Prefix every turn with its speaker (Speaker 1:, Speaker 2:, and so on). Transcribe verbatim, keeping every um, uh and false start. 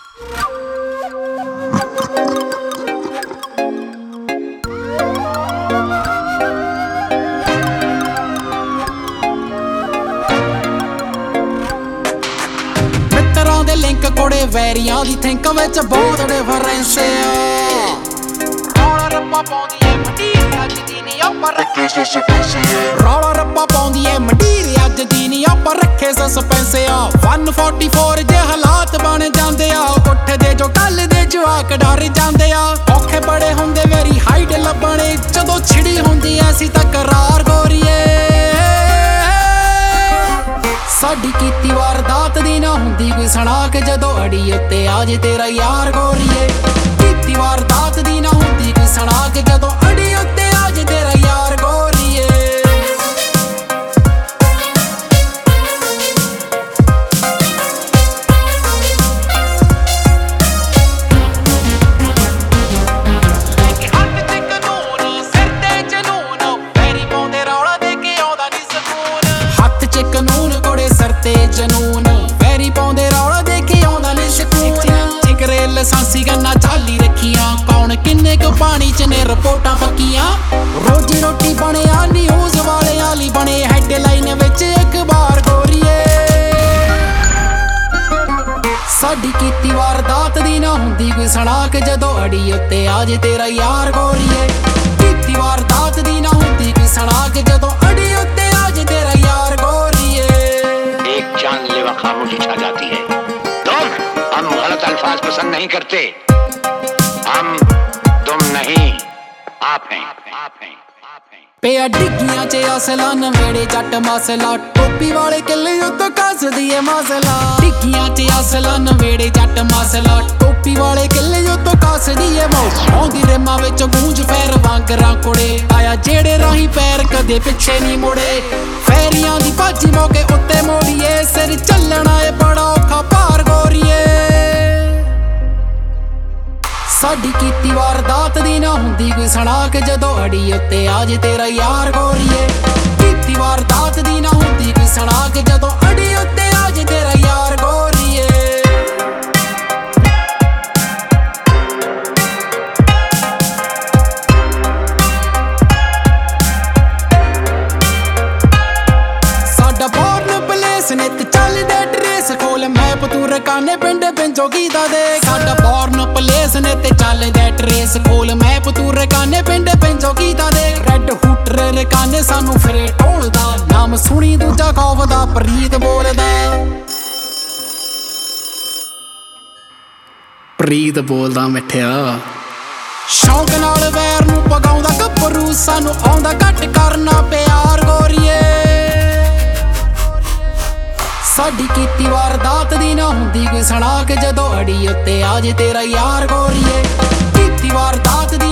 Speaker 1: ਮਿੱਤਰਾਂ ਦੇ ਲਿੰਕ ਕੋੜੇ ਵੈਰੀਆਂ ਦੀ ਥਿੰਕ ਵਿੱਚ ਬਹੁਤ ਡਿਫਰੈਂਸ ਆ। ਰੌਲਾ ਰੱਪਾ ਪਾਉਂਦੀ ਏ ਮੰਡੀਰ ਅੱਜ ਦੀ ਨੀ ਆਪਾਂ ਰੱਖੇ ਸਸਪੈਂਸ ਆ। ਰੌਲਾ ਰੱਪਾ ਪਾਉਂਦੀ ਏ ਮੰਡੀਰ ਅੱਜ ਦੀ ਨੀ ਆਪਾਂ ਰੱਖੇ ਸਸਪੈਂਸ ਆ। ਇੱਕ ਸੌ ਚੌਵਾਲੀ ਜੇ ਹਾਲਾਤ ਬਣ ਜਾਂਦੇ ਆ, ਉੱਠਦੇ ਜੋ ਕੱਲ ਦੇ ਜਵਾਕ ਡਰ ਜਾਂਦੇ ਆ। ਔਖੇ ਬੜੇ ਹੁੰਦੇ ਮੇਰੀ ਹਾਈਟ ਲੱਭਣੇ, ਜਦੋਂ ਛਿੜੀ ਹੁੰਦੀ ਐਸੀ ਤਕਰਾਰ ਗੋਰੀਏ। ਸਾਡੀ ਕੀਤੀ ਵਾਰਦਾਤ ਦੀ ਨਾ ਹੁੰਦੀ ਕੋਈ ਸਣਾਕ, ਜਦੋਂ ਅੜੀ ਉੱਤੇ ਆ ਜੇ ਤੇਰਾ ਯਾਰ ਗੋਰੀਏ। ਕੀਤੀ ਵਾਰਦਾਤ ਦੀ ਨਾ ਹੁੰਦੀ ਕੋਈ ਸਣਾਕ, ਜਦੋਂ ਅੜੀ ਉੱਤੇ ਆ ਜੇ ਤੇਰਾ ਯਾਰ ਗੋਰੀਏ। ਹੱਥ ਚ ਕਾਨੂੰਨ ਕੋੜੇ ਸਿਰ ਤੇ ਜਨੂਨ, ਵੈਰੀ ਪਾਉਂਦੇ ਰੌਲਾ ਦੇ ਕੇ ਆਉਂਦਾ ਨੀ ਸਕੂਨ। ਜਿਗਰੇ ਲਸਾਂਸੀ ਗੰਨਾ ਚਾਲੀ ਰੱਖੀਆਂ, ਕੌਣ ਕਿੰਨੇ ਕੁ ਪਾਣੀ ਚ ਨੇ ਰਿਪੋਰਟਾਂ ਪੱਕੀਆਂ। ਰੋਜੀ ਰੋਟੀ ਬਣਿਆ ਨਿਊਜ਼ ਵਾਲਿਆਂ ਲਈ ਬਣੇ ਹੈਡਲਾਈਨ ਵਿੱਚ ਅਖਬਾਰ ਗੋਰੀਏ। ਸਾਡੀ ਕੀਤੀ ਵਾਰਦਾਤ ਦੀ ਨਾ ਹੁੰਦੀ ਕੋਈ ਸਣਾਕ, ਜਦੋਂ ਅੜੀ ਉੱਤੇ ਆ ਜੇ ਤੇਰਾ ਯਾਰ ਗੋਰੀਏ। ਕੀਤੀ ਵਾਰਦਾਤ ਦੀ ਨਾ ਹੁੰਦੀ ਕੋਈ ਸਣਾਕ, ਜਦੋਂ ਅੜੀ ਉੱਤੇ ਆ ਜੇ ਤੇਰਾ ਯਾਰ ਗੋਰੀਏ।
Speaker 2: एक जानलेवा खामोशी छा जाती है। तुम हम गलत अल्फाज पसंद नहीं करते, हम तुम नहीं आप हैं, आप हैं, आप हैं।
Speaker 1: ਪਿਆ ਡਿੱਗੀਆਂ ਚ ਅਸਲਾ ਨਵੇੜੇ ਜੱਟ ਮਸਲਾ, ਟੋਪੀ ਵਾਲੇ ਕਿੱਲੇ ਉੱਤੋਂ ਕੱਸਦੀ ਏ ਮਸਲਾ। ਡਿੱਗੀਆਂ ਚ ਅਸਲਾ ਨਵੇੜੇ ਜੱਟ ਮਸਲਾ, ਟੋਪੀ ਵਾਲੇ ਕਿੱਲੇ ਉੱਤੋਂ ਕੱਸਦੀ ਏ ਮੌਜ। ਆਉਂਦੀ ਰੇਮਾਂ ਵਿੱਚ ਗੂੰਜ ਫੈਰ ਵਾਂਗਰਾਂ ਕੁੜੇ, ਆਇਆ ਜਿਹੜੇ ਰਾਹੀਂ ਪੈਰ ਕਦੇ ਪਿੱਛੇ ਨਹੀਂ ਮੁੜੇ। ਫੈਰੀਆਂ ਦੀ ਭਾਜੀ ਮੌਕੇ ਉੱਤੇ ਮੋੜੀਏ, ਸਿਰ ਚੱਲਣਾ ਏ ਬੜਾ ਔਖਾ ਭਾਰ ਗੋਰੀਏ। ਸਾਡੀ ਕੀਤੀ ਵਾਰਦਾਤ ਦੀ ਨਾ ਹੁੰਦੀ ਕੋਈ ਸਣਾਕ, ਜਦੋਂ ਅੜੀ ਉੱਤੇ ਆ ਜੇ ਤੇਰਾ ਯਾਰ ਗੋਰੀਏ। ਕੀਤੀ ਵਾਰਦਾਤ ਦੀ ਨਾ ਹੁੰਦੀ ਕੋਈ ਸਣਾਕ, ਜਦੋਂ ਅੜੀ ਉੱਤੇ ਆ ਜੇ ਤੇਰਾ ਯਾਰ ਗੋਰੀਏ। ਸਾਡਾ ਬੋਰਨ ਪਲੇਸ ਨਿੱਤ ਚੱਲਦੇ ਡਰੇਸ, ਖੋਲ ਮੈਪ ਤੂੰ ਰਕਾਨੇ ਪਿੰਡ ਪਿੰਜੋਗੀ ਦਾ ਦੇਖ। ਸਾਡਾ ਬੋਰਨ ਪਲੇਸ ਨੇ ਤੇ ਚੱਲਦੇ ਟਰੇਸ, ਖੋਲ ਮੈਪ ਤੂੰ ਰਕਾਨੇ ਪਿੰਡ ਪਿੰਜੋਗੀ ਦਾ ਦੇਖ। ਰੈਡ ਹੂਟਰ ਰਕਾਨੇ ਸਾਨੂੰ ਫਿਰੇ ਢੋਲਦਾ, ਨਾਮ ਸੁਣੀ ਦੂਜਾ ਖੌਫ ਦਾ ਪ੍ਰੀਤ ਬੋਲਦਾ। ਪ੍ਰੀਤ ਬੋਲਦਾ ਮਿੱਠਿਆ। ਸ਼ੌਂਕ ਨਾਲ ਵੈਰ ਨੂੰ ਪਗਾਉਂਦਾ ਗੱਭਰੂ, ਸਾਨੂੰ ਆਉਂਦਾ ਘੱਟ ਕਰਨਾ ਪਿਆਰ ਗੋਰੀਏ। ਸਾਡੀ ਕੀਤੀ ਵਾਰਦਾਤ ਦੀ ਨਾ ਹੁੰਦੀ ਕੋਈ ਸਣਾਕ, ਜਦੋਂ ਅੜੀ ਉੱਤੇ ਆ ਜੇ ਤੇਰਾ ਯਾਰ ਗੋਰੀਏ। ਕੀਤੀ ਵਾਰਦਾਤ ਦੀ